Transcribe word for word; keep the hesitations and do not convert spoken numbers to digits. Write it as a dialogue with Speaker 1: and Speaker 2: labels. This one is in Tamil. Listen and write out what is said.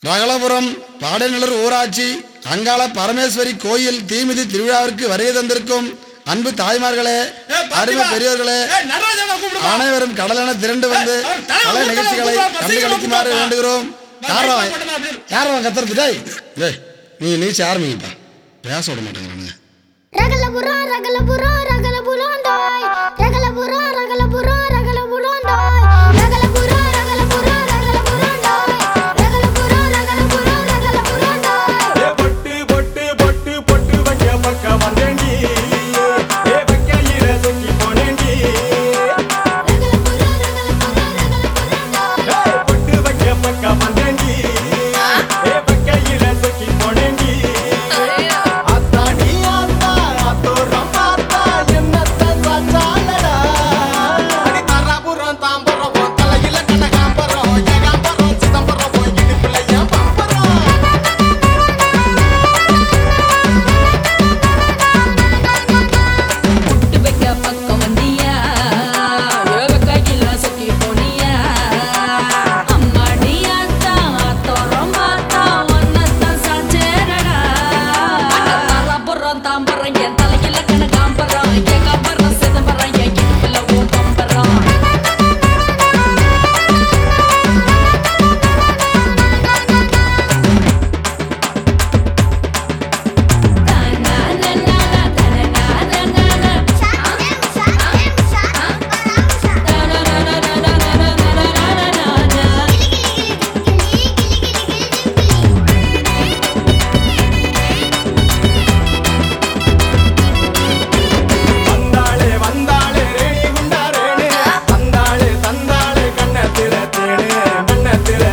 Speaker 1: ரகலபுரம் பாடநல்லூர் ஊராட்சி அங்காள பரமேஸ்வரி கோயில் தீமிதி திருவிழாவிற்கு வருகை தந்திருக்கும் அன்பு தாய்மார்களே, அருமை பெரியோர்களே, அனைவரும் கடலென திரண்டு வந்து கலை நிகழ்ச்சிகளை கண்டுகளிக்குமாறு வேண்டுகிறோம். யாரும் கத்துறது நீ நீச்சு ஆரம்பிங்கப்பா, பேச விட மாட்டேங்கிறானுங்க.
Speaker 2: ரகலபுரம் ரகலபுரம் ரகலபுரம் டாய் ரகலபுரம் ரகலபுரம் ரகலபுரம் டாய் ரகலபுரம் ரகலபுரம் ரகலபுரம் டாய் ரகலபுரம் ரகலபுரம் ரகலபுரம் டாய்.
Speaker 3: ஏ பொட்டு பொட்டு பொட்டு பொட்டு வைக்க பக்க வந்தேண்டி, ஏ வைக்கையில சொக்கி போனேண்டி.
Speaker 2: ரகலபுரம் ரகலபுரம் ரகலபுரம் டாய்.
Speaker 3: ஏ பொட்டு வைக்க பக்க வந்தேண்டி, ஏ வைக்கையில சொக்கி போனேண்டி. கண்ணத்தில